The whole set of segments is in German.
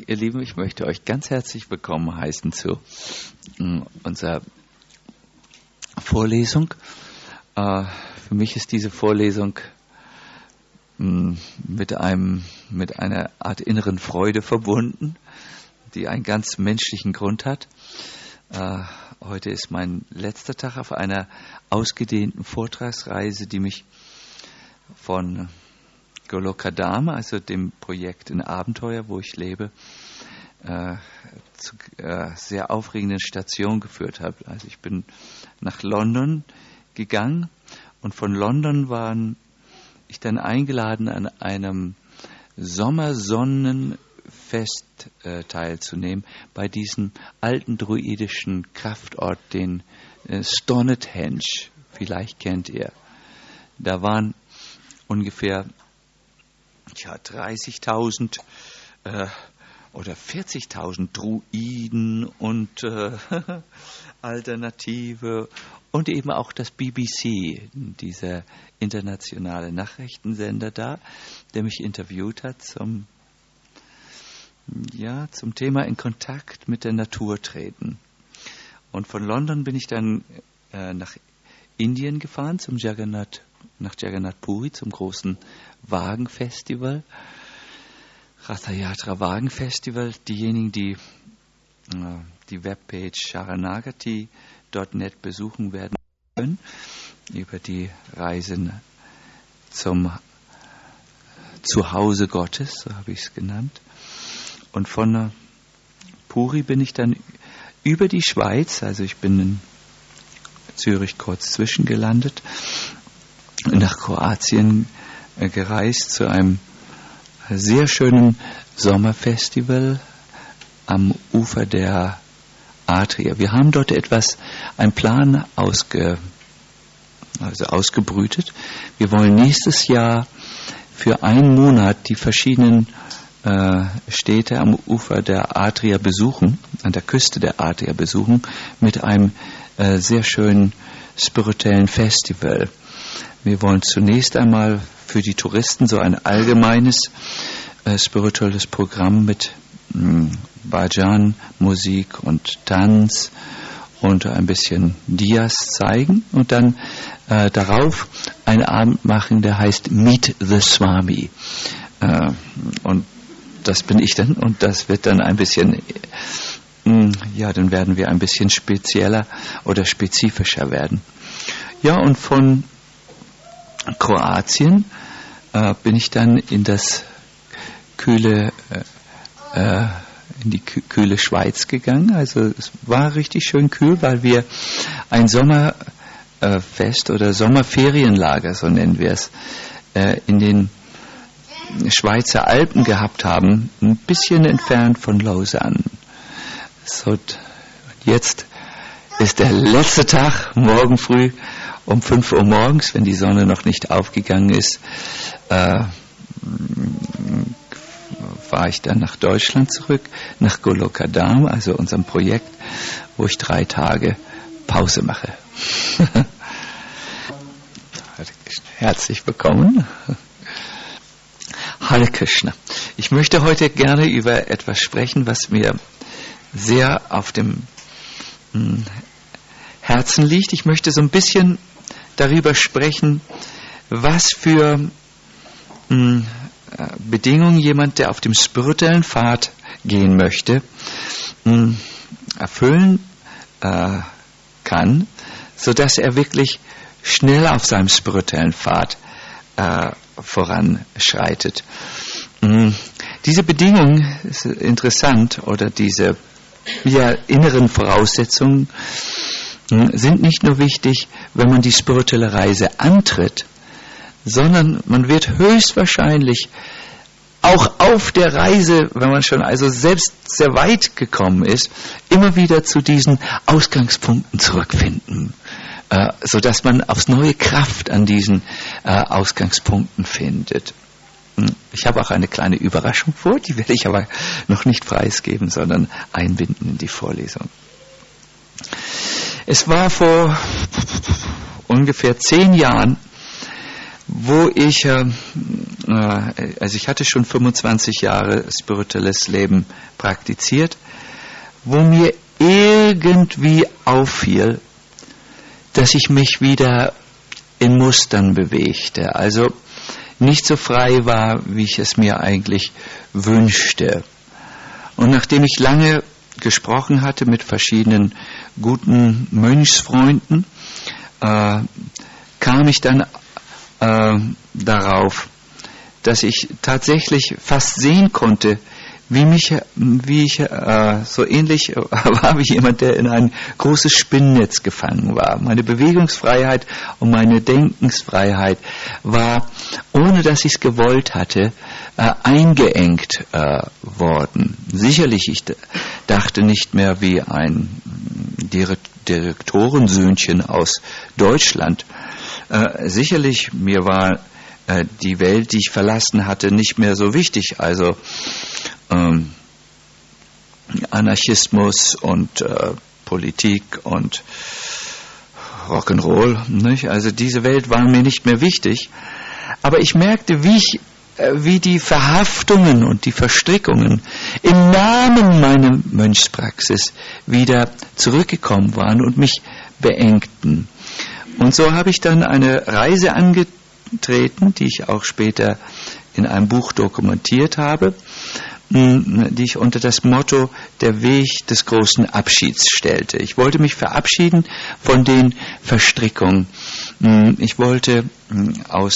Ihr Lieben, ich möchte euch ganz herzlich willkommen heißen zu unserer Vorlesung. Für mich ist diese Vorlesung mit einer Art inneren Freude verbunden, die einen ganz menschlichen Grund hat. Heute ist mein letzter Tag auf einer ausgedehnten Vortragsreise, die mich von Golokadama, also dem Projekt in Abenteuer, wo ich lebe, zu sehr aufregenden Stationen geführt hat. Also ich bin nach London gegangen und von London war ich dann eingeladen, an einem Sommersonnenfest teilzunehmen, bei diesem alten druidischen Kraftort, den Stonehenge, vielleicht kennt ihr. Da waren ungefähr 30.000 oder 40.000 Druiden und Alternative und eben auch das BBC, dieser internationale Nachrichtensender da, der mich interviewt hat zum Thema in Kontakt mit der Natur treten. Und von London bin ich dann nach Indien gefahren, nach Jagannath Puri, zum großen Wagenfestival, Ratha Yatra Wagenfestival. Diejenigen, die die Webpage sharanagati.net besuchen werden können, über die Reise zum Zuhause Gottes, so habe ich es genannt. Und von Puri bin ich dann über die Schweiz, also ich bin in Zürich kurz zwischengelandet, nach Kroatien gereist zu einem sehr schönen Sommerfestival am Ufer der Adria. Wir haben dort einen Plan ausgebrütet. Wir wollen nächstes Jahr für einen Monat die verschiedenen Städte am Ufer der Adria besuchen, an der Küste der Adria besuchen, mit einem sehr schönen spirituellen Festival. Wir wollen zunächst einmal für die Touristen so ein allgemeines spirituelles Programm mit Bhajan, Musik und Tanz und ein bisschen Diyas zeigen und dann darauf einen Abend machen, der heißt Meet the Swami. Und das bin ich dann und das wird dann ein bisschen, dann werden wir ein bisschen spezieller oder spezifischer werden. Ja, und von Kroatien bin ich dann in die kühle Schweiz gegangen. Also es war richtig schön kühl, weil wir ein Sommerfest oder Sommerferienlager, so nennen wir es, in den Schweizer Alpen gehabt haben, ein bisschen entfernt von Lausanne. So, jetzt ist der letzte Tag, morgen früh um 5 Uhr morgens, wenn die Sonne noch nicht aufgegangen ist, fahre ich dann nach Deutschland zurück, nach Golokadama, also unserem Projekt, wo ich 3 Tage Pause mache. Herzlich willkommen. Hare Krishna. Ich möchte heute gerne über etwas sprechen, was mir sehr auf dem Herzen liegt. Ich möchte so ein bisschen darüber sprechen, was für Bedingungen jemand, der auf dem spirituellen Pfad gehen möchte, erfüllen kann, sodass er wirklich schnell auf seinem spirituellen Pfad voranschreitet. Diese Bedingungen ist interessant, oder diese inneren Voraussetzungen sind nicht nur wichtig, wenn man die spirituelle Reise antritt, sondern man wird höchstwahrscheinlich auch auf der Reise, wenn man schon also selbst sehr weit gekommen ist, immer wieder zu diesen Ausgangspunkten zurückfinden, sodass man aufs neue Kraft an diesen Ausgangspunkten findet. Ich habe auch eine kleine Überraschung vor, die werde ich aber noch nicht preisgeben, sondern einbinden in die Vorlesung. Es war vor ungefähr 10 Jahren, wo ich also ich hatte schon 25 Jahre spirituelles Leben praktiziert, wo mir irgendwie auffiel, dass ich mich wieder in Mustern bewegte, also nicht so frei war, wie ich es mir eigentlich wünschte. Und nachdem ich lange gesprochen hatte mit verschiedenen guten Mönchsfreunden, kam ich dann darauf, dass ich tatsächlich fast sehen konnte, wie ich so ähnlich war wie jemand, der in ein großes Spinnennetz gefangen war. Meine Bewegungsfreiheit und meine Denkensfreiheit war, ohne dass ich es gewollt hatte, eingeengt worden. Sicherlich, ich dachte nicht mehr wie ein Direktorensöhnchen aus Deutschland. Sicherlich, mir war die Welt, die ich verlassen hatte, nicht mehr so wichtig. Also Anarchismus und Politik und Rock'n'Roll, nicht? Also diese Welt war mir nicht mehr wichtig. Aber ich merkte, wie die Verhaftungen und die Verstrickungen im Namen meiner Mönchspraxis wieder zurückgekommen waren und mich beengten. Und so habe ich dann eine Reise angetreten, die ich auch später in einem Buch dokumentiert habe, die ich unter das Motto Der Weg des großen Abschieds stellte. Ich wollte mich verabschieden von den Verstrickungen. Ich wollte aus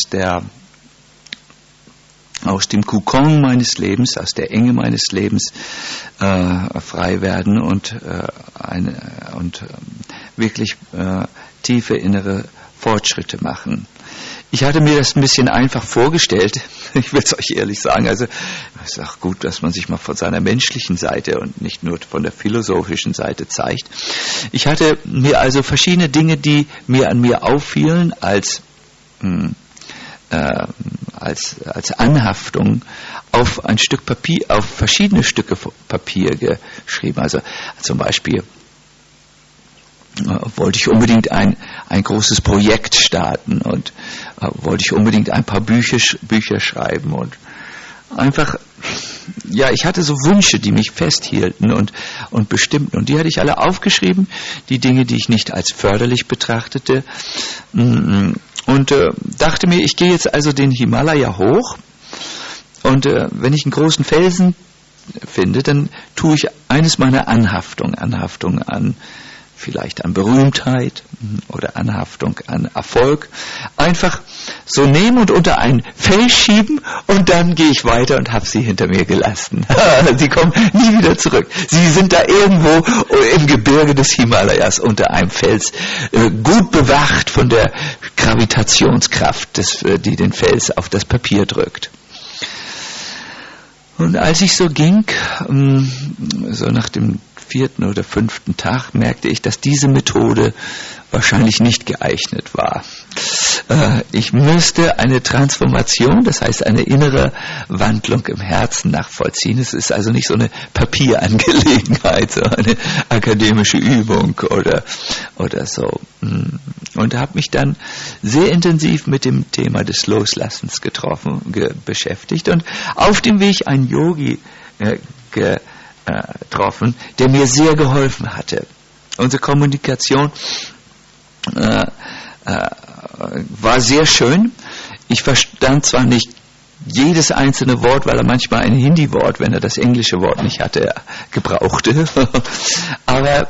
dem Kokon meines Lebens, aus der Enge meines Lebens frei werden und wirklich tiefe innere Fortschritte machen. Ich hatte mir das ein bisschen einfach vorgestellt, ich will es euch ehrlich sagen, also es ist auch gut, dass man sich mal von seiner menschlichen Seite und nicht nur von der philosophischen Seite zeigt. Ich hatte mir also verschiedene Dinge, die mir an mir auffielen, als Anhaftung auf ein Stück Papier, auf verschiedene Stücke Papier geschrieben. Also zum Beispiel wollte ich unbedingt ein großes Projekt starten und wollte ich unbedingt ein paar Bücher schreiben und einfach, ja, ich hatte so Wünsche, die mich festhielten und bestimmten und die hatte ich alle aufgeschrieben, die Dinge, die ich nicht als förderlich betrachtete und dachte mir, ich gehe jetzt also den Himalaya hoch und wenn ich einen großen Felsen finde, dann tue ich eines meiner Anhaftungen an vielleicht an Berühmtheit oder Anhaftung an Erfolg, einfach so nehmen und unter ein Fell schieben und dann gehe ich weiter und habe sie hinter mir gelassen. Sie kommen nie wieder zurück. Sie sind da irgendwo im Gebirge des Himalayas unter einem Fels, gut bewacht von der Gravitationskraft, die den Fels auf das Papier drückt. Und als ich so ging, so nach dem 4. oder 5. Tag, merkte ich, dass diese Methode wahrscheinlich nicht geeignet war. Ich müsste eine Transformation, das heißt eine innere Wandlung im Herzen nachvollziehen. Es ist also nicht so eine Papierangelegenheit, so eine akademische Übung oder so. Und habe mich dann sehr intensiv mit dem Thema des Loslassens beschäftigt und auf dem Weg einen Yogi getroffen, der mir sehr geholfen hatte. Unsere Kommunikation war sehr schön. Ich verstand zwar nicht jedes einzelne Wort, weil er manchmal ein Hindi-Wort, wenn er das englische Wort nicht hatte, gebrauchte. Aber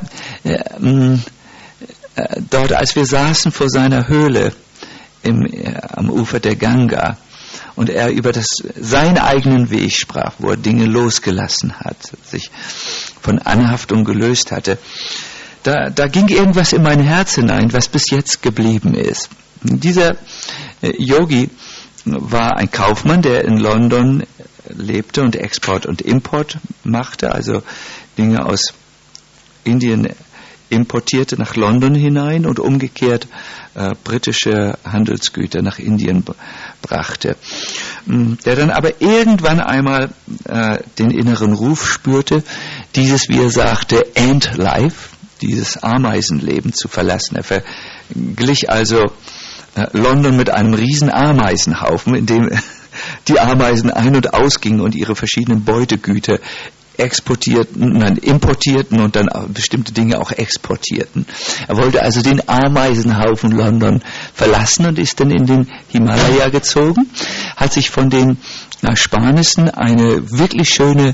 dort, als wir saßen vor seiner Höhle am Ufer der Ganga und er über seinen eigenen Weg sprach, wo er Dinge losgelassen hat, sich von Anhaftung gelöst hatte, da ging irgendwas in mein Herz hinein, was bis jetzt geblieben ist. Dieser Yogi war ein Kaufmann, der in London lebte und Export und Import machte, also Dinge aus Indien importierte nach London hinein und umgekehrt britische Handelsgüter nach Indien brachte. Der dann aber irgendwann einmal den inneren Ruf spürte, dieses, wie er sagte, Ant-Life, dieses Ameisenleben zu verlassen. Er verglich also London mit einem riesen Ameisenhaufen, in dem die Ameisen ein- und ausgingen und ihre verschiedenen Beutegüter importierten und dann bestimmte Dinge auch exportierten. Er wollte also den Ameisenhaufen London verlassen und ist dann in den Himalaya gezogen, hat sich von den Ersparnissen eine wirklich schöne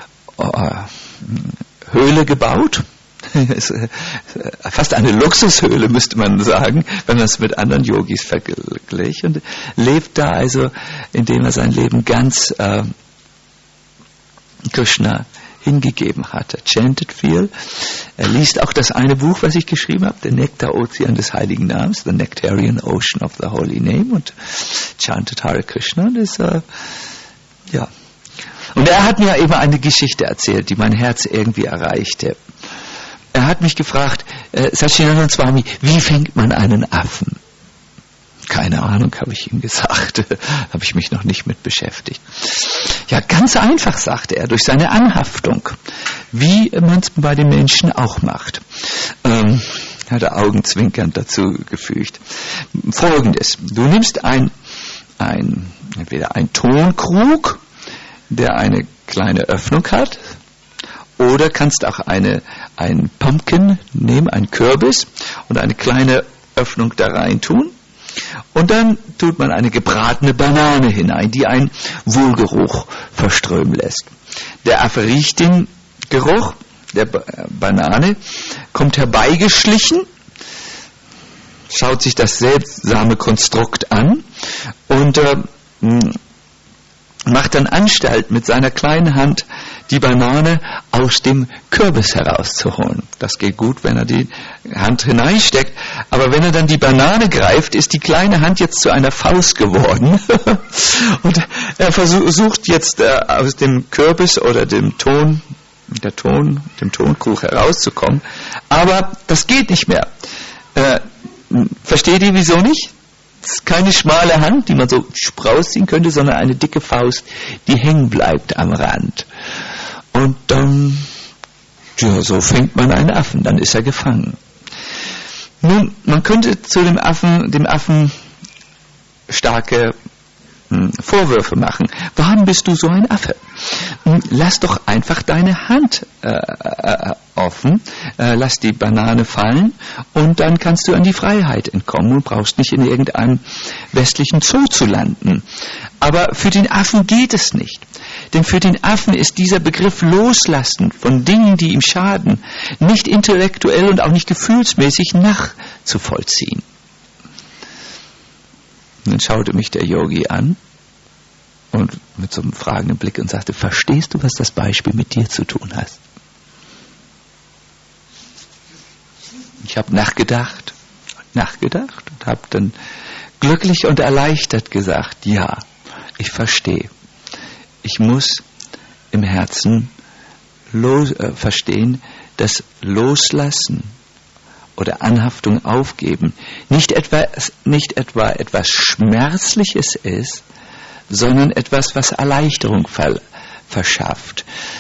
Höhle gebaut. Fast eine Luxushöhle, müsste man sagen, wenn man es mit anderen Yogis vergleicht. Und lebt da also, indem er sein Leben ganz Krishna hingegeben hat. Er chantet viel. Er liest auch das eine Buch, was ich geschrieben habe, der Nektar-Ozean des Heiligen Namens, The Nectarian Ocean of the Holy Name, und chantet Hare Krishna. Das, ja. Und er hat mir eben eine Geschichte erzählt, die mein Herz irgendwie erreichte. Er hat mich gefragt, Satchidananda Swami, wie fängt man einen Affen? Keine Ahnung, habe ich ihm gesagt. Habe ich mich noch nicht mit beschäftigt. Ja, ganz einfach, sagte er, durch seine Anhaftung. Wie man es bei den Menschen auch macht. Hat er augenzwinkernd dazu gefügt. Folgendes. Du nimmst entweder einen Tonkrug, der eine kleine Öffnung hat, oder kannst auch einen Pumpkin nehmen, einen Kürbis, und eine kleine Öffnung da rein tun. Und dann tut man eine gebratene Banane hinein, die einen Wohlgeruch verströmen lässt. Der Affe riecht den Geruch der Banane, kommt herbeigeschlichen, schaut sich das seltsame Konstrukt an und macht dann Anstalt, mit seiner kleinen Hand die Banane aus dem Kürbis herauszuholen. Das geht gut, wenn er die Hand hineinsteckt, aber wenn er dann die Banane greift, ist die kleine Hand jetzt zu einer Faust geworden. Und er versucht jetzt aus dem Kürbis oder dem Tonkrug herauszukommen, aber das geht nicht mehr. Versteht ihr, wieso nicht? Es ist keine schmale Hand, die man so rausziehen könnte, sondern eine dicke Faust, die hängen bleibt am Rand. Und dann, ja, so fängt man einen Affen, dann ist er gefangen. Nun, man könnte zu dem Affen starke Vorwürfe machen. Warum bist du so ein Affe? Lass doch einfach deine Hand offen, lass die Banane fallen und dann kannst du an die Freiheit entkommen und brauchst nicht in irgendeinem westlichen Zoo zu landen. Aber für den Affen geht es nicht. Denn für den Affen ist dieser Begriff Loslassen von Dingen, die ihm schaden, nicht intellektuell und auch nicht gefühlsmäßig nachzuvollziehen. Und dann schaute mich der Yogi an und mit so einem fragenden Blick und sagte, verstehst du, was das Beispiel mit dir zu tun hat? Ich habe nachgedacht und habe dann glücklich und erleichtert gesagt, ja, ich verstehe. Ich muss im Herzen verstehen, dass Loslassen oder Anhaftung aufgeben nicht etwa etwas Schmerzliches ist, sondern etwas, was Erleichterung verschafft.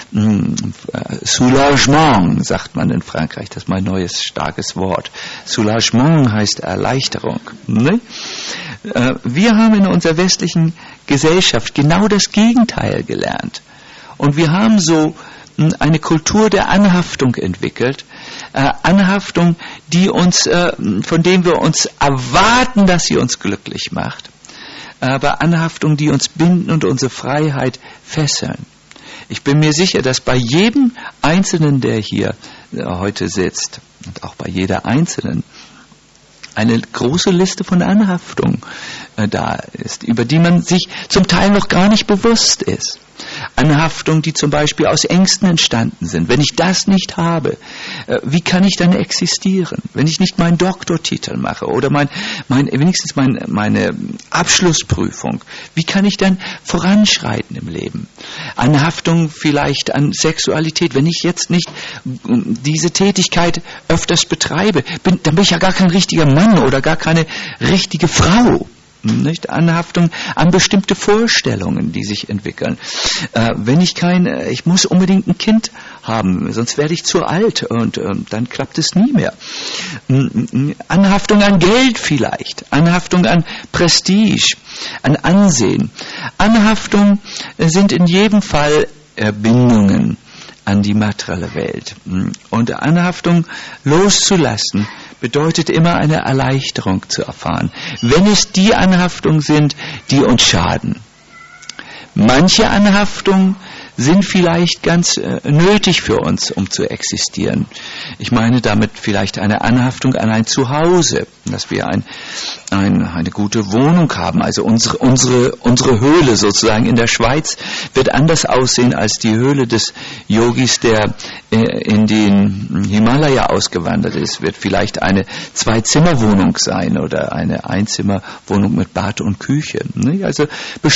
Soulagement, sagt man in Frankreich, das ist mein neues starkes Wort. Soulagement heißt Erleichterung. Ne? Wir haben in unserer westlichen Gesellschaft genau das Gegenteil gelernt. Und wir haben so eine Kultur der Anhaftung entwickelt. Anhaftung, von dem wir uns erwarten, dass sie uns glücklich macht. Aber Anhaftung, die uns binden und unsere Freiheit fesseln. Ich bin mir sicher, dass bei jedem Einzelnen, der hier heute sitzt, und auch bei jeder Einzelnen, eine große Liste von Anhaftungen da ist, über die man sich zum Teil noch gar nicht bewusst ist. Anhaftungen, die zum Beispiel aus Ängsten entstanden sind. Wenn ich das nicht habe, wie kann ich dann existieren? Wenn ich nicht meinen Doktortitel mache oder wenigstens meine Abschlussprüfung, wie kann ich dann voranschreiten im Leben? Anhaftung vielleicht an Sexualität. Wenn ich jetzt nicht diese Tätigkeit öfters betreibe, dann bin ich ja gar kein richtiger Mann oder gar keine richtige Frau. Nicht? Anhaftung an bestimmte Vorstellungen, die sich entwickeln. Ich muss unbedingt ein Kind haben, sonst werde ich zu alt und dann klappt es nie mehr. Anhaftung an Geld vielleicht, Anhaftung an Prestige, an Ansehen. Anhaftung sind in jedem Fall Bindungen an die materielle Welt. Und Anhaftung loszulassen bedeutet immer eine Erleichterung zu erfahren, wenn es die Anhaftungen sind, die uns schaden. Manche Anhaftungen sind vielleicht ganz nötig für uns, um zu existieren. Ich meine damit vielleicht eine Anhaftung an ein Zuhause, dass wir eine gute Wohnung haben. Also unsere Höhle sozusagen in der Schweiz wird anders aussehen als die Höhle des Yogis, der in den Himalaya ausgewandert ist. Wird vielleicht eine 2-Zimmer-Wohnung sein oder eine 1-Zimmer-Wohnung mit Bad und Küche. Also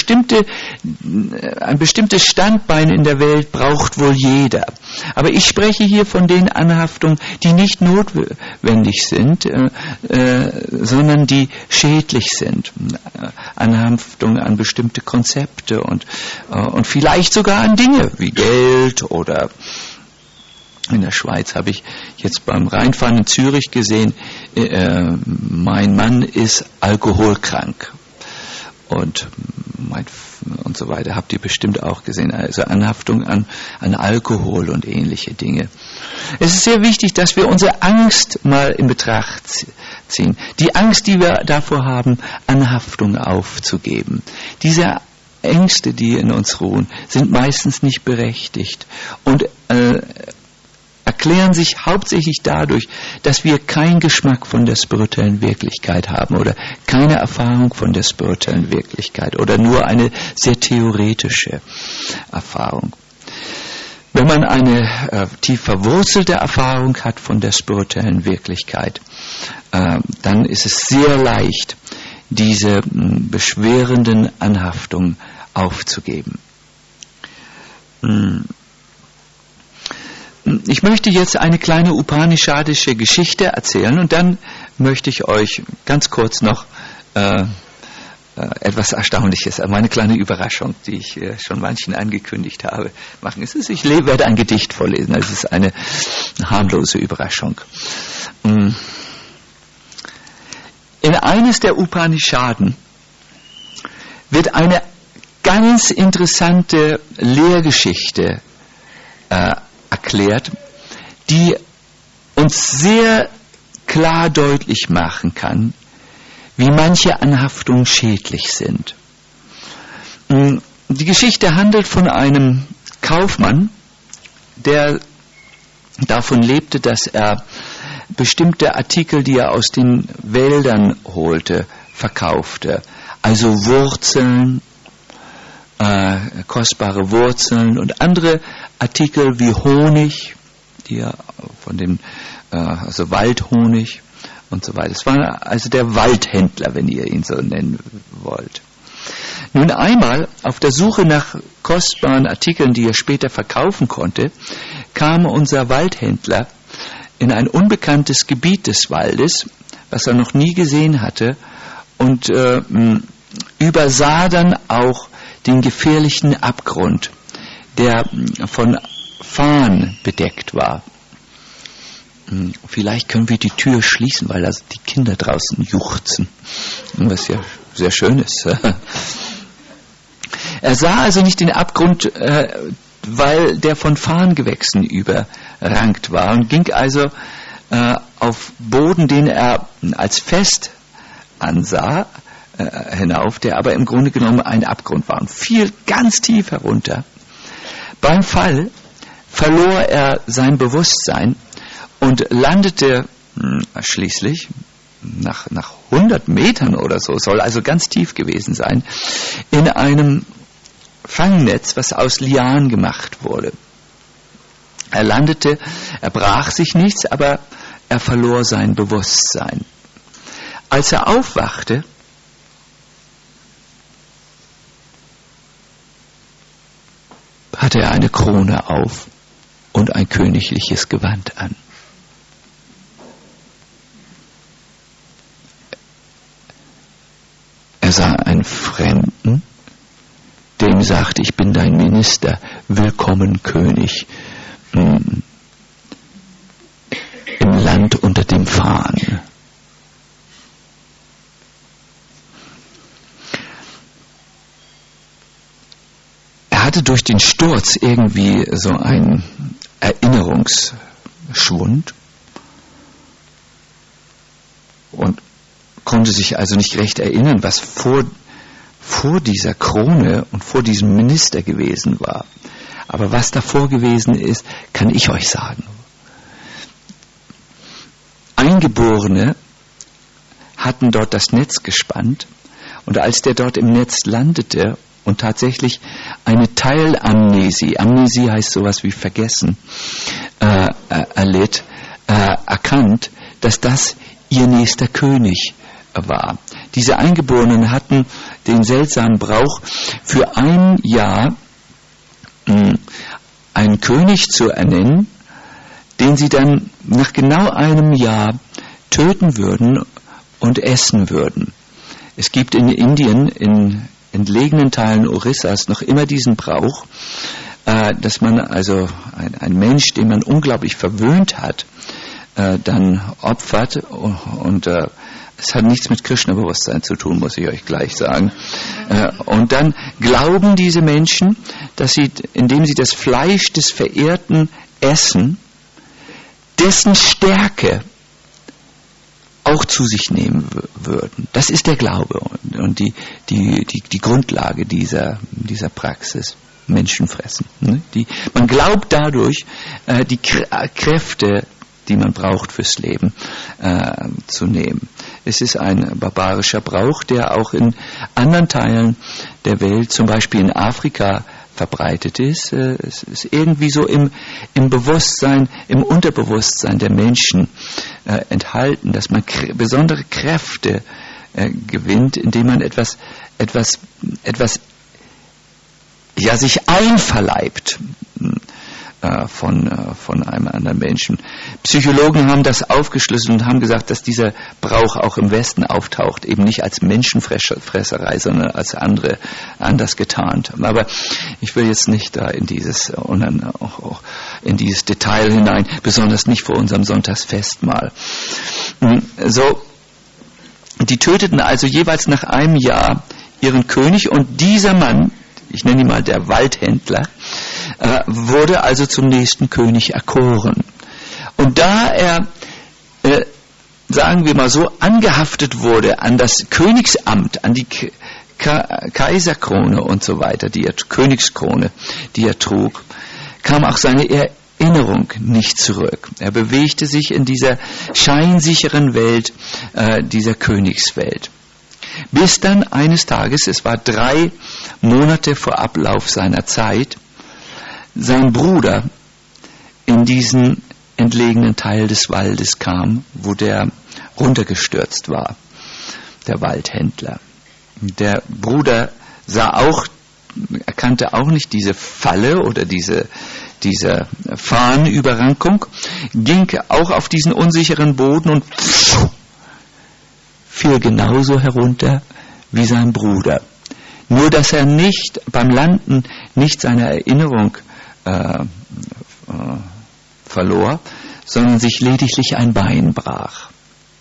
ein bestimmtes Standbein in der Welt braucht wohl jeder. Aber ich spreche hier von den Anhaftungen, die nicht notwendig sind, sondern die schädlich sind. Anhaftung an bestimmte Konzepte und vielleicht sogar an Dinge wie Geld oder in der Schweiz habe ich jetzt beim Reinfahren in Zürich gesehen, mein Mann ist alkoholkrank. Und so weiter, habt ihr bestimmt auch gesehen. Also Anhaftung an Alkohol und ähnliche Dinge. Es ist sehr wichtig, dass wir unsere Angst mal in Betracht ziehen. Die Angst, die wir davor haben, Anhaftung aufzugeben. Diese Ängste, die in uns ruhen, sind meistens nicht berechtigt und erklären sich hauptsächlich dadurch, dass wir keinen Geschmack von der spirituellen Wirklichkeit haben oder keine Erfahrung von der spirituellen Wirklichkeit oder nur eine sehr theoretische Erfahrung. Wenn man eine tief verwurzelte Erfahrung hat von der spirituellen Wirklichkeit, dann ist es sehr leicht, diese beschwerenden Anhaftungen aufzugeben. Ich möchte jetzt eine kleine upanishadische Geschichte erzählen und dann möchte ich euch ganz kurz noch etwas Erstaunliches, eine kleine Überraschung, die ich schon manchen angekündigt habe, machen. Ich werde ein Gedicht vorlesen, es ist eine harmlose Überraschung. In eines der Upanishaden wird eine ganz interessante Lehrgeschichte erklärt, die uns sehr klar deutlich machen kann, wie manche Anhaftungen schädlich sind. Die Geschichte handelt von einem Kaufmann, der davon lebte, dass er bestimmte Artikel, die er aus den Wäldern holte, verkaufte. Also Wurzeln, kostbare Wurzeln und andere Artikel wie Honig, die er von dem, also Waldhonig und so weiter. Es war also der Waldhändler, wenn ihr ihn so nennen wollt. Nun einmal auf der Suche nach kostbaren Artikeln, die er später verkaufen konnte, kam unser Waldhändler in ein unbekanntes Gebiet des Waldes, was er noch nie gesehen hatte, und übersah dann auch den gefährlichen Abgrund, der von Farn bedeckt war. Vielleicht können wir die Tür schließen, weil da die Kinder draußen juchzen, was ja sehr schön ist. Er sah also nicht den Abgrund, weil der von Farngewächsen überrankt war, und ging also auf Boden, den er als fest ansah, hinauf, der aber im Grunde genommen ein Abgrund war, und fiel ganz tief herunter. Beim Fall verlor er sein Bewusstsein und landete schließlich nach 100 Metern oder so, soll also ganz tief gewesen sein, in einem Fangnetz, was aus Lianen gemacht wurde. Er landete, er brach sich nichts, aber er verlor sein Bewusstsein. Als er aufwachte, hatte er eine Krone auf und ein königliches Gewand an. Er sah einen Fremden, der ihm sagte: Ich bin dein Minister, willkommen König. hatte durch den Sturz irgendwie so einen Erinnerungsschwund und konnte sich also nicht recht erinnern, was vor dieser Krone und vor diesem Minister gewesen war. Aber was davor gewesen ist, kann ich euch sagen. Eingeborene hatten dort das Netz gespannt und als der dort im Netz landete und tatsächlich eine Teilamnesie, Amnesie heißt sowas wie vergessen, erlitt, erkannt, dass das ihr nächster König war. Diese Eingeborenen hatten den seltsamen Brauch, für ein Jahr einen König zu ernennen, den sie dann nach genau einem Jahr töten würden und essen würden. Es gibt in Indien, in entlegenen Teilen Orissas, noch immer diesen Brauch, dass man also ein Mensch, den man unglaublich verwöhnt hat, dann opfert und es hat nichts mit Krishna-Bewusstsein zu tun, muss ich euch gleich sagen. Und dann glauben diese Menschen, dass sie, indem sie das Fleisch des Verehrten essen, dessen Stärke auch zu sich nehmen würden. Das ist der Glaube und die Grundlage dieser Praxis. Menschen fressen. Man glaubt dadurch, die Kräfte, die man braucht fürs Leben, zu nehmen. Es ist ein barbarischer Brauch, der auch in anderen Teilen der Welt, zum Beispiel in Afrika, verbreitet ist. Es ist irgendwie so im Bewusstsein, im Unterbewusstsein der Menschen enthalten, dass man besondere Kräfte gewinnt, indem man etwas sich einverleibt von einem anderen Menschen. Psychologen haben das aufgeschlüsselt und haben gesagt, dass dieser Brauch auch im Westen auftaucht, eben nicht als Menschenfresserei, sondern als anders getarnt. Aber ich will jetzt nicht da in dieses Detail hinein, besonders nicht vor unserem Sonntagsfestmahl. So, die töteten also jeweils nach einem Jahr ihren König und dieser Mann, ich nenne ihn mal der Waldhändler, wurde also zum nächsten König erkoren. Und da er, sagen wir mal so, angehaftet wurde an das Königsamt, an die Kaiserkrone und so weiter, Königskrone, die er trug, kam auch seine Erinnerung nicht zurück. Er bewegte sich in dieser scheinsicheren Welt, dieser Königswelt. Bis dann eines Tages, es war 3 Monate vor Ablauf seiner Zeit, sein Bruder in diesen entlegenen Teil des Waldes kam, wo der runtergestürzt war, der Waldhändler. Der Bruder erkannte auch nicht diese Falle oder diese Fahnenüberrankung, ging auch auf diesen unsicheren Boden und fiel genauso herunter wie sein Bruder. Nur, dass er nicht beim Landen nicht seine Erinnerung verlor, sondern sich lediglich ein Bein brach.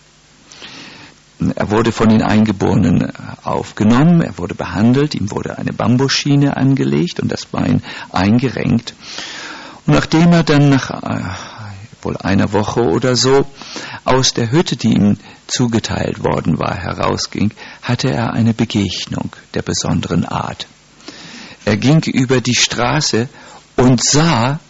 Er wurde von den Eingeborenen aufgenommen, er wurde behandelt, ihm wurde eine Bambusschiene angelegt und das Bein eingerenkt. Und nachdem er dann nach wohl einer Woche oder so aus der Hütte, die ihm zugeteilt worden war, herausging, hatte er eine Begegnung der besonderen Art. Er ging über die Straße und sah,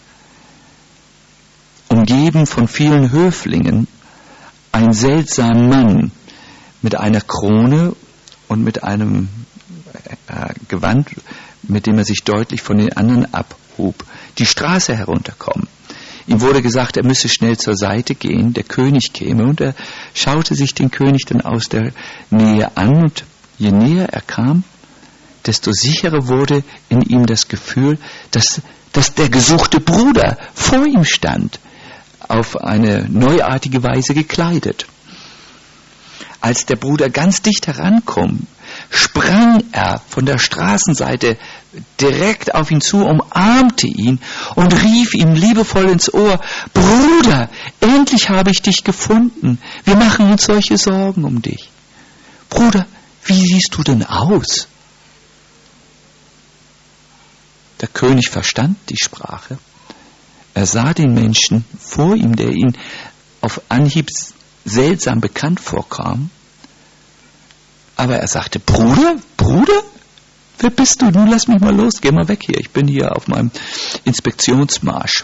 umgeben von vielen Höflingen, einen seltsamen Mann mit einer Krone und mit einem Gewand, mit dem er sich deutlich von den anderen abhob, die Straße herunterkommen. Ihm wurde gesagt, er müsse schnell zur Seite gehen, der König käme, und er schaute sich den König dann aus der Nähe an, und je näher er kam, desto sicherer wurde in ihm das Gefühl, dass der gesuchte Bruder vor ihm stand, auf eine neuartige Weise gekleidet. Als der Bruder ganz dicht herankam, sprang er von der Straßenseite direkt auf ihn zu, umarmte ihn und rief ihm liebevoll ins Ohr: Bruder, endlich habe ich dich gefunden. Wir machen uns solche Sorgen um dich. Bruder, wie siehst du denn aus? Der König verstand die Sprache. Er sah den Menschen vor ihm, der ihn auf Anhieb seltsam bekannt vorkam. Aber er sagte, Bruder? Wer bist du? Nun lass mich mal los, geh mal weg hier. Ich bin hier auf meinem Inspektionsmarsch.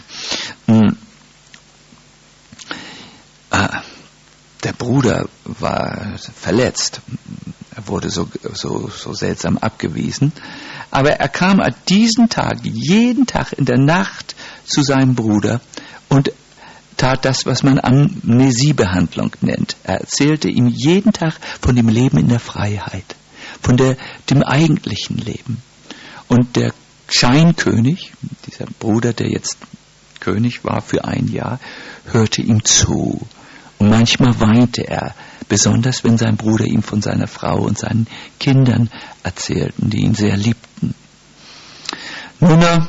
Der Bruder war verletzt. Er wurde so seltsam abgewiesen. Aber er kam an diesem Tag, jeden Tag in der Nacht zu seinem Bruder und tat das, was man Amnesiebehandlung nennt. Er erzählte ihm jeden Tag von dem Leben in der Freiheit, von dem eigentlichen Leben. Und der Scheinkönig, dieser Bruder, der jetzt König war für ein Jahr, hörte ihm zu. Und manchmal weinte er, besonders wenn sein Bruder ihm von seiner Frau und seinen Kindern erzählten, die ihn sehr liebten. Nun,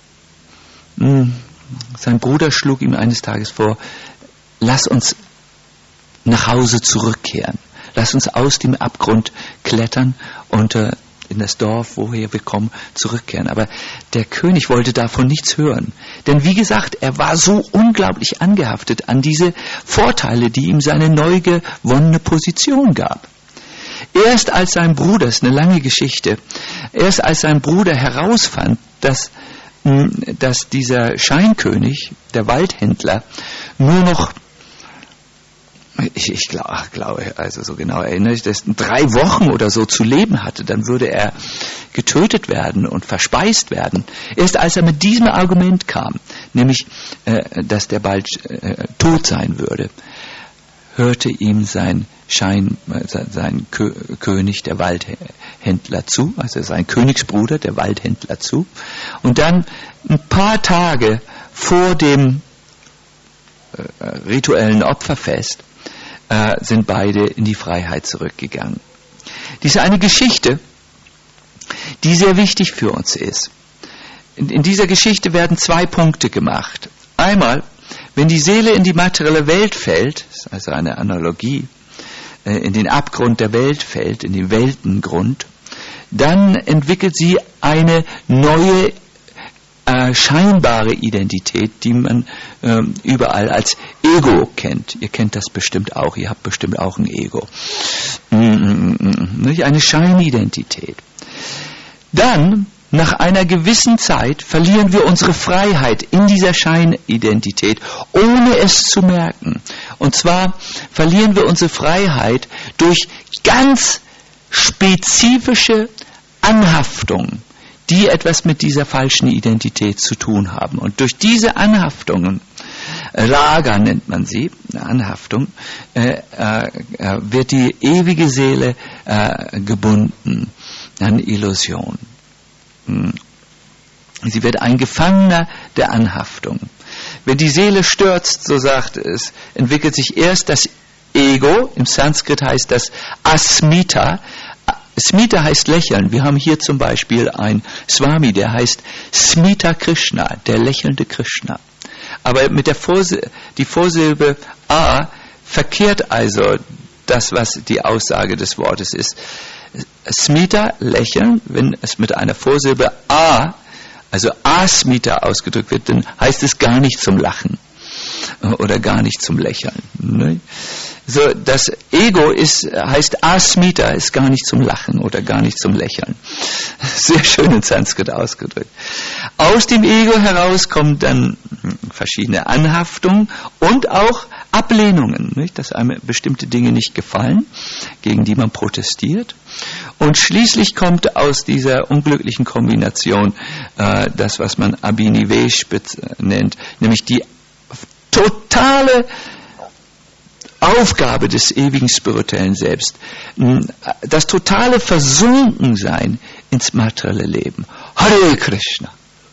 sein Bruder schlug ihm eines Tages vor, lass uns nach Hause zurückkehren. Lass uns aus dem Abgrund klettern und in das Dorf, woher wir kommen, zurückkehren. Aber der König wollte davon nichts hören. Denn wie gesagt, er war so unglaublich angehaftet an diese Vorteile, die ihm seine neu gewonnene Position gab. Erst als sein Bruder, das ist eine lange Geschichte, erst als sein Bruder herausfand, dass dieser Scheinkönig, der Waldhändler, nur noch, ich glaube, also so genau erinnere ich, dass 3 Wochen oder so zu leben hatte, dann würde er getötet werden und verspeist werden. Erst als er mit diesem Argument kam, nämlich, dass der bald tot sein würde, hörte ihm sein König, der Waldhändler, zu, also sein Königsbruder, der Waldhändler, zu. Und dann ein paar Tage vor dem rituellen Opferfest sind beide in die Freiheit zurückgegangen. Dies ist eine Geschichte, die sehr wichtig für uns ist. In dieser Geschichte werden 2 Punkte gemacht. Einmal, wenn die Seele in die materielle Welt fällt, das ist also eine Analogie, in den Abgrund der Welt fällt, in den Weltengrund, dann entwickelt sie eine neue scheinbare Identität, die man überall als Ego kennt. Ihr kennt das bestimmt auch, ihr habt bestimmt auch ein Ego. Eine Scheinidentität. Dann, nach einer gewissen Zeit, verlieren wir unsere Freiheit in dieser Scheinidentität, ohne es zu merken. Und zwar verlieren wir unsere Freiheit durch ganz spezifische Anhaftungen, die etwas mit dieser falschen Identität zu tun haben. Und durch diese Anhaftungen, Raga nennt man sie, eine Anhaftung, wird die ewige Seele gebunden an Illusion. Sie wird ein Gefangener der Anhaftung. Wenn die Seele stürzt, so sagt es, entwickelt sich erst das Ego, im Sanskrit heißt das Asmita. Smita heißt lächeln. Wir haben hier zum Beispiel einen Swami, der heißt Smita Krishna, der lächelnde Krishna. Aber mit der die Vorsilbe A verkehrt also das, was die Aussage des Wortes ist. Smita, lächeln, wenn es mit einer Vorsilbe A, also Asmita ausgedrückt wird, dann heißt es gar nicht zum Lachen oder gar nicht zum Lächeln. Ne? So, das Ego heißt Asmita, ist gar nicht zum Lachen oder gar nicht zum Lächeln. Sehr schön in Sanskrit ausgedrückt. Aus dem Ego heraus kommen dann verschiedene Anhaftungen und auch Ablehnungen, nicht? Dass einem bestimmte Dinge nicht gefallen, gegen die man protestiert. Und schließlich kommt aus dieser unglücklichen Kombination das, was man Abhinivesh nennt, nämlich die totale Aufgabe des ewigen spirituellen Selbst, das totale Versunkensein ins materielle Leben. Hare Krishna.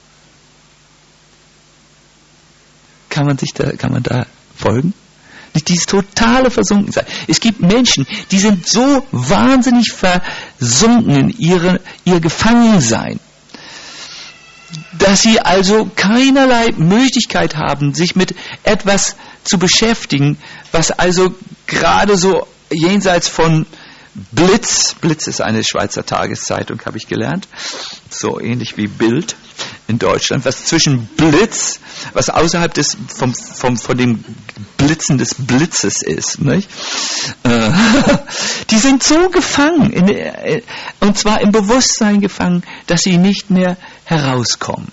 Kann man da folgen? Dieses totale Versunkensein. Es gibt Menschen, die sind so wahnsinnig versunken in ihr Gefangensein, dass sie also keinerlei Möglichkeit haben, sich mit etwas zu beschäftigen, was also gerade so jenseits von Blitz ist eine Schweizer Tageszeitung, habe ich gelernt, so ähnlich wie Bild, in Deutschland, was zwischen Blitz, was außerhalb des von dem Blitzen des Blitzes ist, nicht? Die sind so gefangen, und zwar im Bewusstsein gefangen, dass sie nicht mehr herauskommen.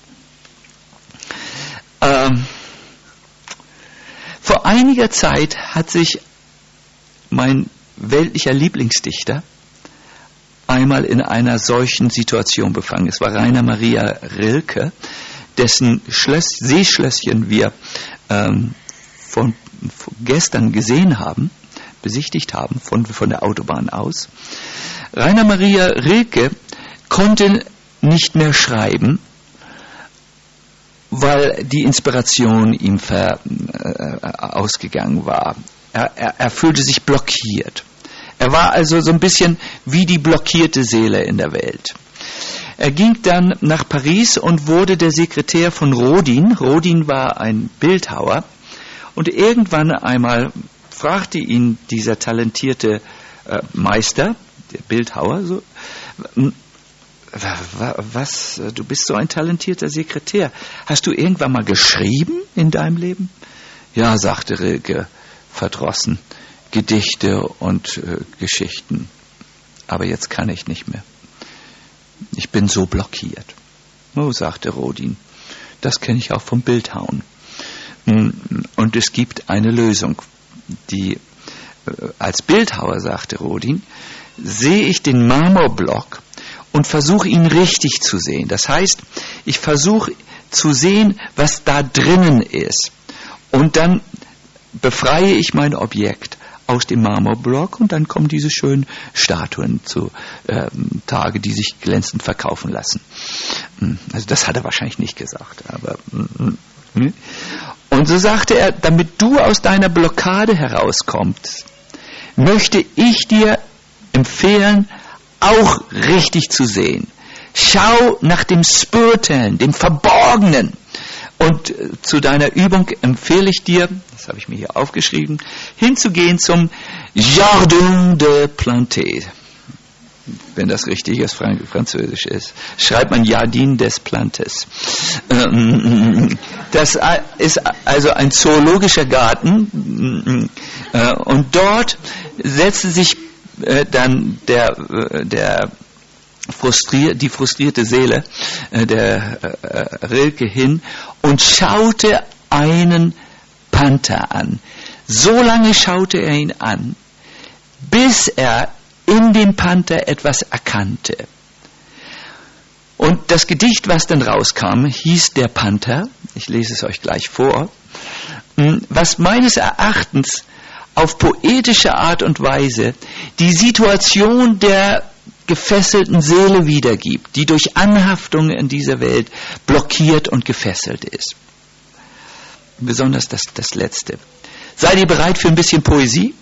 Vor einiger Zeit hat sich mein weltlicher Lieblingsdichter einmal in einer solchen Situation befangen. Es war Rainer Maria Rilke, dessen Seeschlösschen wir von gestern gesehen haben, besichtigt haben, von der Autobahn aus. Rainer Maria Rilke konnte nicht mehr schreiben, weil die Inspiration ihm ausgegangen war. Er fühlte sich blockiert. Er war also so ein bisschen wie die blockierte Seele in der Welt. Er ging dann nach Paris und wurde der Sekretär von Rodin. Rodin war ein Bildhauer. Und irgendwann einmal fragte ihn dieser talentierte Meister, der Bildhauer, so, was, du bist so ein talentierter Sekretär. Hast du irgendwann mal geschrieben in deinem Leben? Ja, sagte Rilke verdrossen. Gedichte und Geschichten. Aber jetzt kann ich nicht mehr. Ich bin so blockiert. Oh, sagte Rodin, das kenne ich auch vom Bildhauen. Und es gibt eine Lösung. Die als Bildhauer, sagte Rodin, sehe ich den Marmorblock und versuche ihn richtig zu sehen. Das heißt, ich versuche zu sehen, was da drinnen ist. Und dann befreie ich mein Objekt aus dem Marmorblock und dann kommen diese schönen Statuen zu Tage, die sich glänzend verkaufen lassen. Also das hat er wahrscheinlich nicht gesagt, aber und so sagte er, damit du aus deiner Blockade herauskommst, möchte ich dir empfehlen, auch richtig zu sehen. Schau nach dem Spirituellen, dem Verborgenen. Und zu deiner Übung empfehle ich dir, das habe ich mir hier aufgeschrieben, hinzugehen zum Jardin des Plantes. Wenn das richtiges Französisch ist, schreibt man Jardin des Plantes. Das ist also ein zoologischer Garten. Und dort setzte sich dann die frustrierte Seele der Rilke hin und schaute einen Panther an. So lange schaute er ihn an, bis er in dem Panther etwas erkannte. Und das Gedicht, was dann rauskam, hieß Der Panther. Ich lese es euch gleich vor. Was meines Erachtens auf poetische Art und Weise die Situation der gefesselten Seele wiedergibt, die durch Anhaftung in dieser Welt blockiert und gefesselt ist. Besonders das Letzte. Seid ihr bereit für ein bisschen Poesie?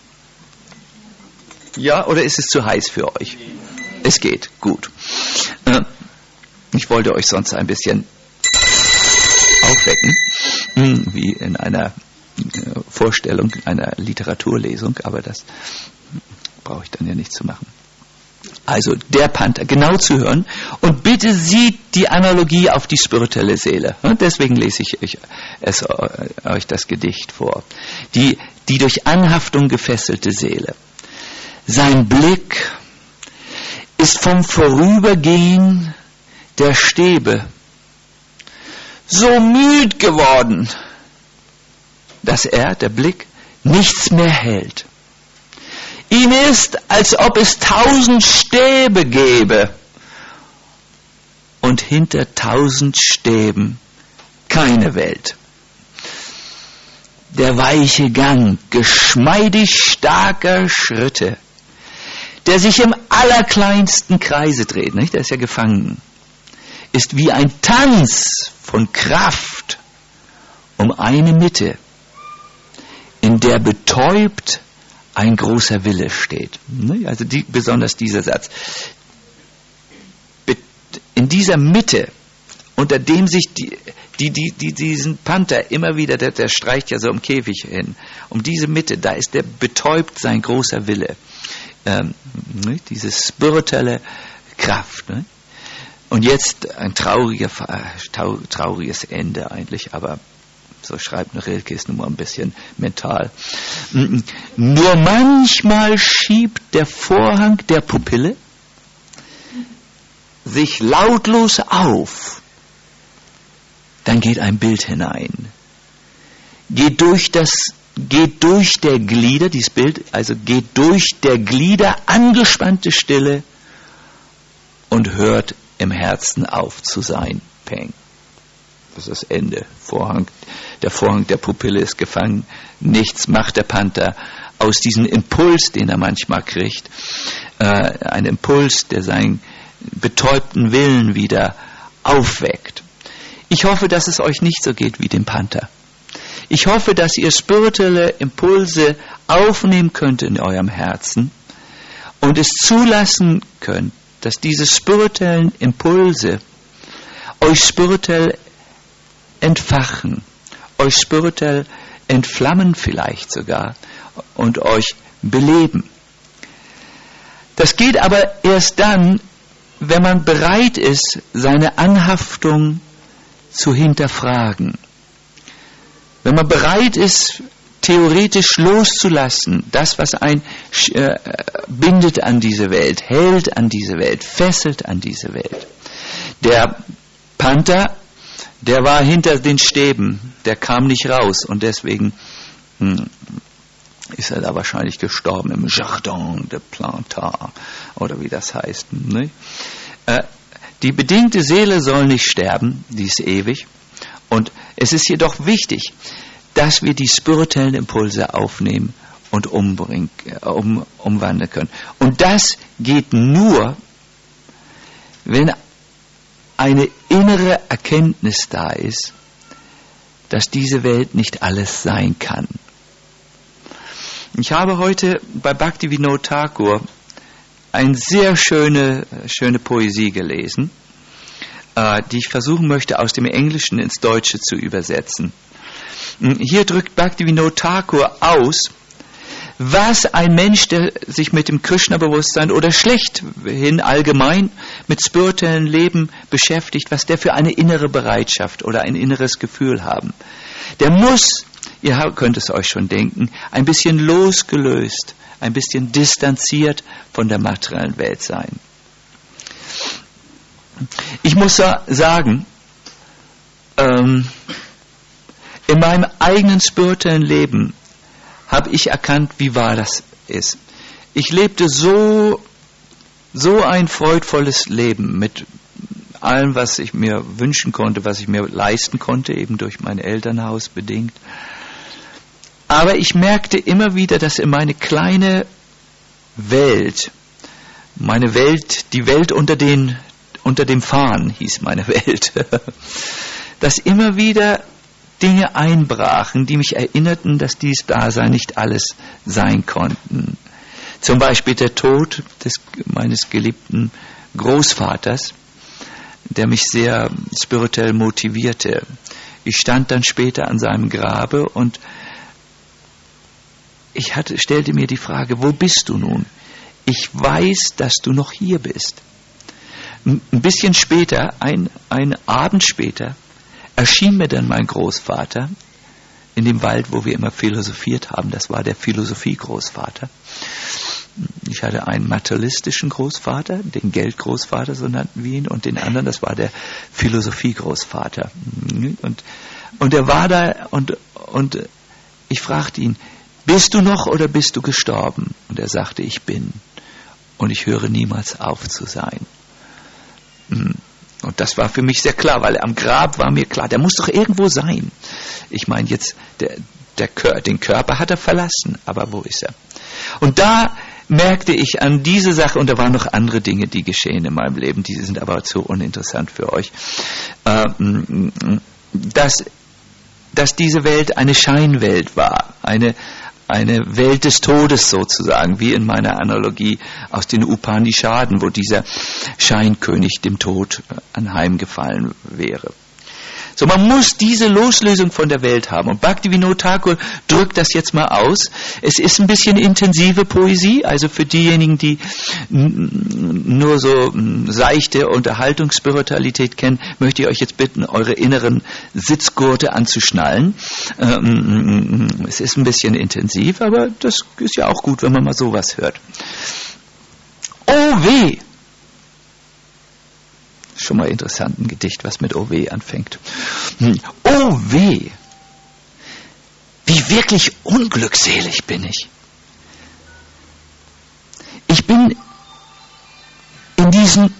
Ja, oder ist es zu heiß für euch? Es geht, gut. Ich wollte euch sonst ein bisschen aufwecken, wie in einer Vorstellung, einer Literaturlesung, aber das brauche ich dann ja nicht zu machen. Also der Panther, genau zu hören und bitte sieht die Analogie auf die spirituelle Seele. Und deswegen lese ich euch das Gedicht vor. Die durch Anhaftung gefesselte Seele. Sein Blick ist vom Vorübergehen der Stäbe so müd geworden, dass der Blick, nichts mehr hält. Ihm ist, als ob es 1000 Stäbe gäbe und hinter 1000 Stäben keine Welt. Der weiche Gang geschmeidig starker Schritte, der sich im allerkleinsten Kreise dreht, nicht? Der ist ja gefangen, ist wie ein Tanz von Kraft um eine Mitte, in der betäubt ein großer Wille steht. Also besonders dieser Satz. In dieser Mitte, unter dem sich diesen Panther immer wieder, der streicht ja so im Käfig hin, um diese Mitte, da ist der betäubt sein großer Wille. Diese spirituelle Kraft. Und jetzt ein trauriges Ende eigentlich, aber so schreibt Rilke, ist nun mal ein bisschen mental. Nur manchmal schiebt der Vorhang der Pupille sich lautlos auf. Dann geht ein Bild hinein. Geht durch der Glieder, dieses Bild, also geht durch der Glieder angespannte Stille und hört im Herzen auf zu sein. Peng. Das ist das Ende. Der Vorhang der Pupille ist gefangen. Nichts macht der Panther aus diesem Impuls, den er manchmal kriegt. Ein Impuls, der seinen betäubten Willen wieder aufweckt. Ich hoffe, dass es euch nicht so geht wie dem Panther. Ich hoffe, dass ihr spirituelle Impulse aufnehmen könnt in eurem Herzen und es zulassen könnt, dass diese spirituellen Impulse euch spirituell entfachen, euch spirituell entflammen vielleicht sogar und euch beleben. Das geht aber erst dann, wenn man bereit ist, seine Anhaftung zu hinterfragen. Wenn man bereit ist, theoretisch loszulassen, das, was einen bindet an diese Welt, hält an diese Welt, fesselt an diese Welt. Der Panther, der war hinter den Stäben, der kam nicht raus und deswegen ist er da wahrscheinlich gestorben im Jardin de Plantat oder wie das heißt. Ne? Die bedingte Seele soll nicht sterben, die ist ewig. Und es ist jedoch wichtig, dass wir die spirituellen Impulse aufnehmen und umwandeln können. Und das geht nur, wenn eine innere Erkenntnis da ist, dass diese Welt nicht alles sein kann. Ich habe heute bei Bhaktivinoda Thakur eine sehr schöne Poesie gelesen, die ich versuchen möchte, aus dem Englischen ins Deutsche zu übersetzen. Hier drückt Bhaktivinoda Thakur aus, was ein Mensch, der sich mit dem Krishna-Bewusstsein oder schlechthin allgemein mit spirituellem Leben beschäftigt, was der für eine innere Bereitschaft oder ein inneres Gefühl haben. Der muss, ihr könnt es euch schon denken, ein bisschen losgelöst, ein bisschen distanziert von der materiellen Welt sein. Ich muss sagen, in meinem eigenen spirituellen Leben habe ich erkannt, wie wahr das ist. Ich lebte so ein freudvolles Leben mit allem, was ich mir wünschen konnte, was ich mir leisten konnte, eben durch mein Elternhaus bedingt. Aber ich merkte immer wieder, dass in meine kleine Welt, die Welt unter dem Fahren hieß meine Welt, dass immer wieder Dinge einbrachen, die mich erinnerten, dass dies Dasein nicht alles sein konnten. Zum Beispiel der Tod meines geliebten Großvaters, der mich sehr spirituell motivierte. Ich stand dann später an seinem Grabe und stellte mir die Frage, wo bist du nun? Ich weiß, dass du noch hier bist. Ein bisschen später, ein Abend später, erschien mir dann mein Großvater in dem Wald, wo wir immer philosophiert haben. Das war der Philosophie-Großvater. Ich hatte einen materialistischen Großvater, den Geldgroßvater, so nannten wir ihn, und den anderen, das war der Philosophie-Großvater. Und er war da und ich fragte ihn, bist du noch oder bist du gestorben? Und er sagte, ich bin. Und ich höre niemals auf zu sein. Und das war für mich sehr klar, weil am Grab war mir klar, der muss doch irgendwo sein. Ich meine jetzt, den Körper hat er verlassen, aber wo ist er? Und da merkte ich an diese Sache, und da waren noch andere Dinge, die geschehen in meinem Leben, die sind aber zu uninteressant für euch, dass diese Welt eine Scheinwelt war, eine Welt des Todes sozusagen, wie in meiner Analogie aus den Upanishaden, wo dieser Scheinkönig dem Tod anheimgefallen wäre. So, man muss diese Loslösung von der Welt haben. Und Bhaktivinoda Thakur drückt das jetzt mal aus. Es ist ein bisschen intensive Poesie, also für diejenigen, die nur so seichte Unterhaltungsspiritualität kennen, möchte ich euch jetzt bitten, eure inneren Sitzgurte anzuschnallen. Es ist ein bisschen intensiv, aber das ist ja auch gut, wenn man mal sowas hört. Oh weh! Schon mal interessant, ein Gedicht, was mit oh weh anfängt. Oh weh! Wie wirklich unglückselig bin ich. Ich bin in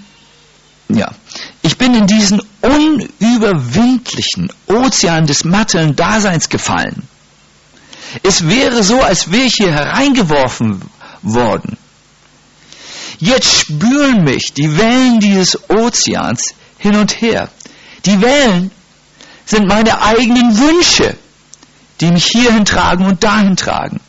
diesen unüberwindlichen Ozean des materiellen Daseins gefallen. Es wäre so, als wäre ich hier hereingeworfen worden. Jetzt spülen mich die Wellen dieses Ozeans hin und her. Die Wellen sind meine eigenen Wünsche, die mich hierhin tragen und dahin tragen.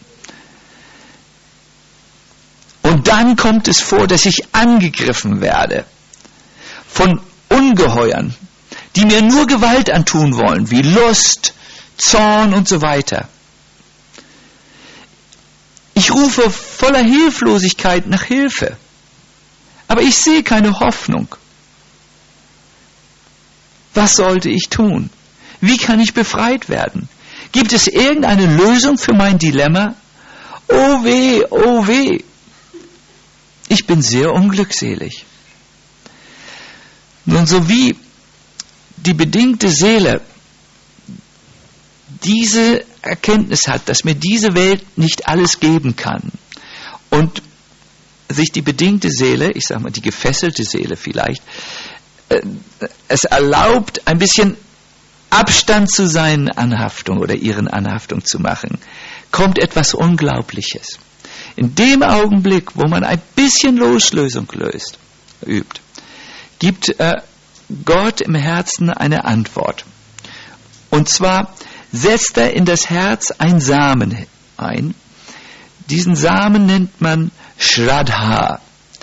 Und dann kommt es vor, dass ich angegriffen werde von Ungeheuern, die mir nur Gewalt antun wollen, wie Lust, Zorn und so weiter. Ich rufe voller Hilflosigkeit nach Hilfe, aber ich sehe keine Hoffnung. Was sollte ich tun? Wie kann ich befreit werden? Gibt es irgendeine Lösung für mein Dilemma? Oh weh, oh weh. Ich bin sehr unglückselig. Nun, so wie die bedingte Seele diese Erkenntnis hat, dass mir diese Welt nicht alles geben kann und sich die bedingte Seele, ich sage mal die gefesselte Seele vielleicht, es erlaubt, ein bisschen Abstand zu seinen Anhaftungen oder ihren Anhaftungen zu machen, kommt etwas Unglaubliches. In dem Augenblick, wo man ein bisschen Loslösung übt, gibt Gott im Herzen eine Antwort. Und zwar setzt er in das Herz einen Samen ein. Diesen Samen nennt man Shraddha.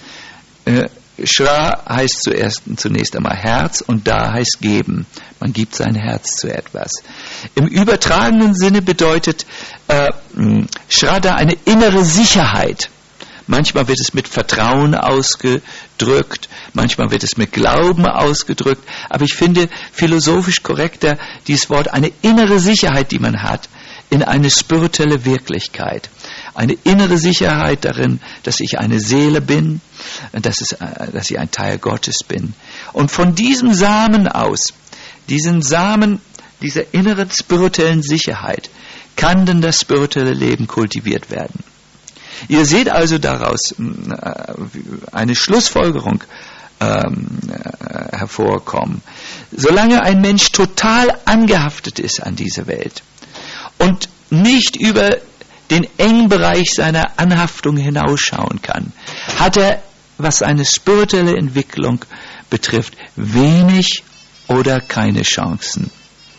Shra heißt zunächst einmal Herz und Da heißt geben. Man gibt sein Herz zu etwas. Im übertragenen Sinne bedeutet Shraddha eine innere Sicherheit. Manchmal wird es mit Vertrauen ausgedrückt, manchmal wird es mit Glauben ausgedrückt, aber ich finde philosophisch korrekter dieses Wort eine innere Sicherheit, die man hat, in eine spirituelle Wirklichkeit. Eine innere Sicherheit darin, dass ich eine Seele bin, dass ich ein Teil Gottes bin. Und von diesem Samen aus, diesen Samen dieser inneren spirituellen Sicherheit, kann denn das spirituelle Leben kultiviert werden. Ihr seht also daraus eine Schlussfolgerung hervorkommen. Solange ein Mensch total angehaftet ist an diese Welt und nicht über den engen Bereich seiner Anhaftung hinausschauen kann, hat er, was seine spirituelle Entwicklung betrifft, wenig oder keine Chancen.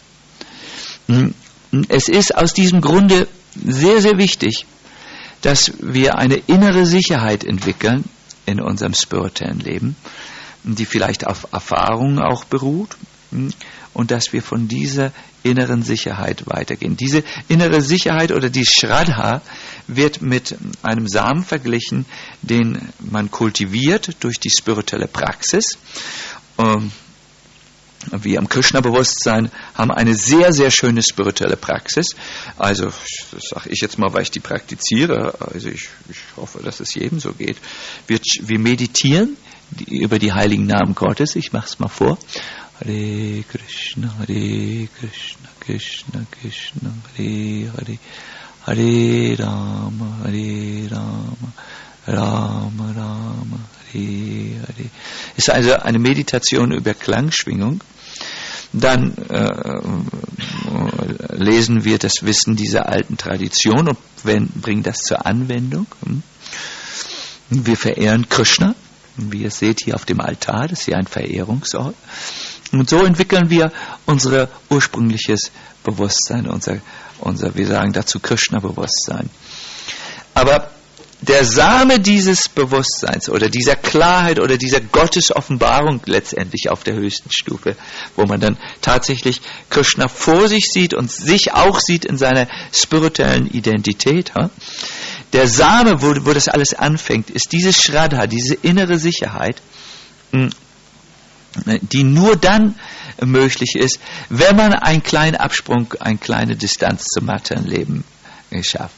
Es ist aus diesem Grunde sehr, sehr wichtig, dass wir eine innere Sicherheit entwickeln in unserem spirituellen Leben, die vielleicht auf Erfahrungen auch beruht, und dass wir von dieser inneren Sicherheit weitergehen. Diese innere Sicherheit oder die Shraddha wird mit einem Samen verglichen, den man kultiviert durch die spirituelle Praxis. Wir im Krishna-Bewusstsein haben eine sehr, sehr schöne spirituelle Praxis. Also, das sage ich jetzt mal, weil ich die praktiziere. Also ich hoffe, dass es jedem so geht. Wir meditieren über die heiligen Namen Gottes. Ich mache es mal vor. Hare Krishna, Krishna Krishna, Hare Hare, Hare Rama, Rama Rama, Hare Hare. Ist also eine Meditation über Klangschwingung. Dann lesen wir das Wissen dieser alten Tradition und bringen das zur Anwendung. Wir verehren Krishna, wie ihr seht hier auf dem Altar, das ist hier ein Verehrungsort. Und so entwickeln wir unser ursprüngliches Bewusstsein, unser wir sagen dazu Krishna-Bewusstsein. Aber der Same dieses Bewusstseins oder dieser Klarheit oder dieser Gottesoffenbarung letztendlich auf der höchsten Stufe, wo man dann tatsächlich Krishna vor sich sieht und sich auch sieht in seiner spirituellen Identität. Der Same, wo das alles anfängt, ist diese Shraddha, diese innere Sicherheit, die nur dann möglich ist, wenn man einen kleinen Absprung, eine kleine Distanz zum materiellen Leben schafft.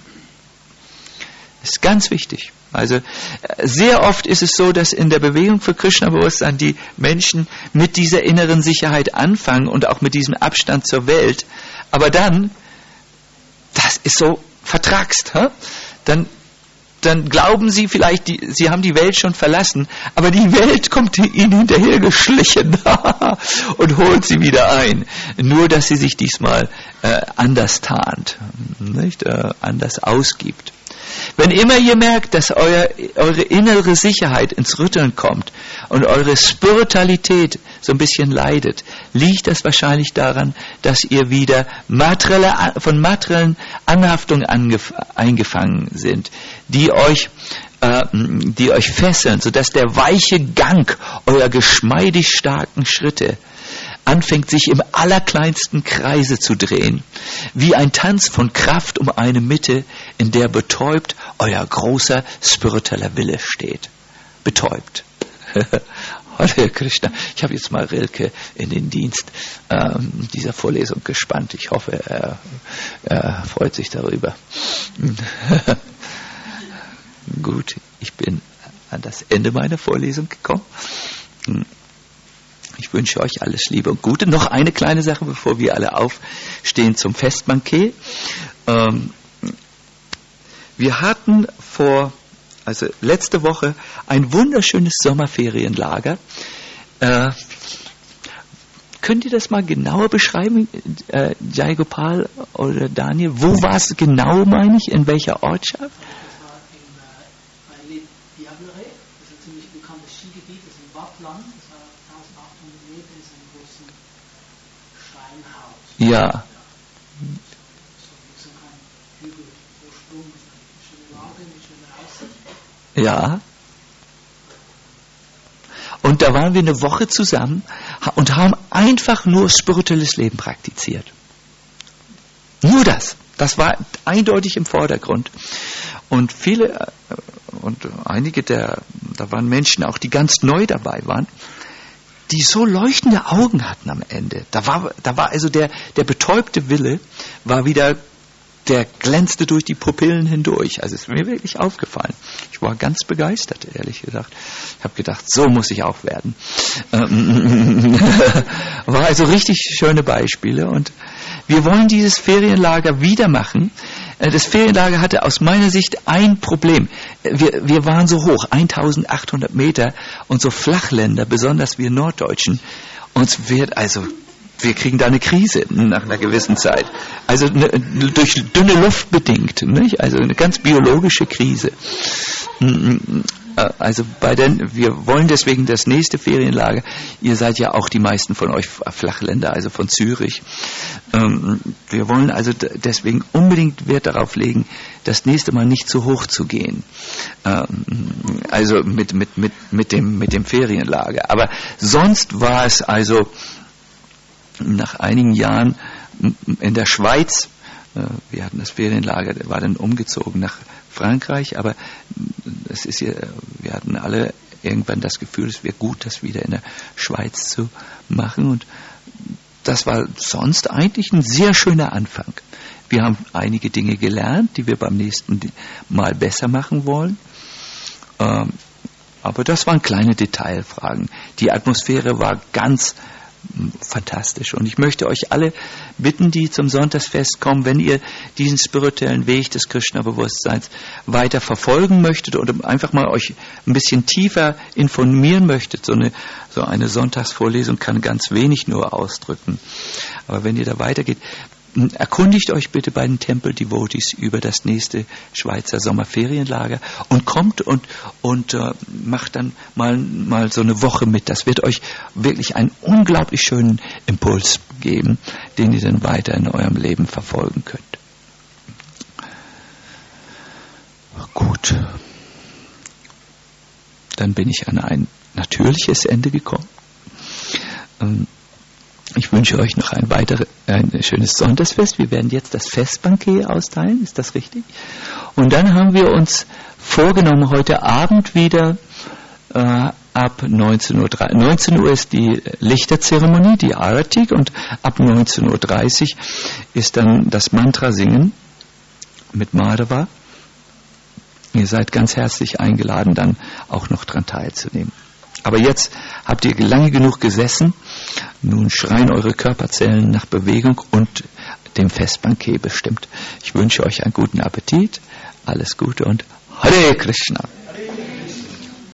Das ist ganz wichtig. Also sehr oft ist es so, dass in der Bewegung für Krishna-Bewusstsein die Menschen mit dieser inneren Sicherheit anfangen und auch mit diesem Abstand zur Welt, aber dann, das ist so vertrackst, dann glauben sie vielleicht, sie haben die Welt schon verlassen, aber die Welt kommt ihnen hinterher geschlichen und holt sie wieder ein. Nur, dass sie sich diesmal anders tarnt, nicht? Anders ausgibt. Wenn immer ihr merkt, dass eure innere Sicherheit ins Rütteln kommt und eure Spiritualität so ein bisschen leidet, liegt das wahrscheinlich daran, dass ihr wieder von materiellen Anhaftungen eingefangen sind, die euch fesseln, sodass der weiche Gang eurer geschmeidig starken Schritte anfängt, sich im allerkleinsten Kreise zu drehen, wie ein Tanz von Kraft um eine Mitte, in der betäubt euer großer spiritueller Wille steht. Betäubt. Hare Krishna. Ich habe jetzt mal Rilke in den Dienst dieser Vorlesung gespannt. Ich hoffe, er freut sich darüber. Gut, ich bin an das Ende meiner Vorlesung gekommen. Ich wünsche euch alles Liebe und Gute. Noch eine kleine Sache, bevor wir alle aufstehen zum Festbanket. Wir hatten letzte Woche ein wunderschönes Sommerferienlager. Könnt ihr das mal genauer beschreiben, Jai Gopal oder Daniel? Wo war es genau, meine ich? In welcher Ortschaft? Das war bei Diableré, das ist ein ziemlich bekanntes Skigebiet, das ist im Wattland, das war 1800 Meter, ist ein großes Steinhaus. Ja. So ein Hügelvorsprung, eine schöne Lage, eine schöne Aussicht. Ja. Und da waren wir eine Woche zusammen und haben einfach nur spirituelles Leben praktiziert. Nur das. Das war eindeutig im Vordergrund. Und einige da waren Menschen auch, die ganz neu dabei waren, die so leuchtende Augen hatten am Ende. Da war also der betäubte Wille, war wieder, der glänzte durch die Pupillen hindurch. Also es ist mir wirklich aufgefallen. Ich war ganz begeistert, ehrlich gesagt. Ich habe gedacht, so muss ich auch werden. War also richtig schöne Beispiele. Und wir wollen dieses Ferienlager wieder machen. Das Ferienlager hatte aus meiner Sicht ein Problem. Wir waren so hoch, 1800 Meter, und so Flachländer, besonders wir Norddeutschen. Wir kriegen da eine Krise nach einer gewissen Zeit. Also durch dünne Luft bedingt, nicht? Also eine ganz biologische Krise. Also wir wollen deswegen das nächste Ferienlager, ihr seid ja auch die meisten von euch Flachländer, also von Zürich. Wir wollen also deswegen unbedingt Wert darauf legen, das nächste Mal nicht zu hoch zu gehen. Also mit dem Ferienlager. Aber sonst war es also nach einigen Jahren in der Schweiz, wir hatten das Ferienlager, der war dann umgezogen nach Frankreich, aber wir hatten alle irgendwann das Gefühl, es wäre gut, das wieder in der Schweiz zu machen, und das war sonst eigentlich ein sehr schöner Anfang. Wir haben einige Dinge gelernt, die wir beim nächsten Mal besser machen wollen, aber das waren kleine Detailfragen. Die Atmosphäre war ganz fantastisch. Und ich möchte euch alle bitten, die zum Sonntagsfest kommen, wenn ihr diesen spirituellen Weg des Krishna-Bewusstseins weiter verfolgen möchtet oder einfach mal euch ein bisschen tiefer informieren möchtet. So eine Sonntagsvorlesung kann ganz wenig nur ausdrücken. Aber wenn ihr da weitergeht, erkundigt euch bitte bei den Temple-Devotees über das nächste Schweizer Sommerferienlager und kommt und macht dann mal so eine Woche mit. Das wird euch wirklich einen unglaublich schönen Impuls geben, den ihr dann weiter in eurem Leben verfolgen könnt. Gut. Gut, dann bin ich an ein natürliches Ende gekommen. Ich wünsche euch noch ein schönes Sonntagsfest. Wir werden jetzt das Festbankett austeilen, ist das richtig? Und dann haben wir uns vorgenommen, heute Abend wieder ab 19 Uhr. 19 Uhr ist die Lichterzeremonie, die Aratik, und ab 19.30 Uhr ist dann das Mantra-Singen mit Madhava. Ihr seid ganz herzlich eingeladen, dann auch noch daran teilzunehmen. Aber jetzt habt ihr lange genug gesessen. Nun schreien eure Körperzellen nach Bewegung und dem Festbankett bestimmt. Ich wünsche euch einen guten Appetit, alles Gute und Hare Krishna.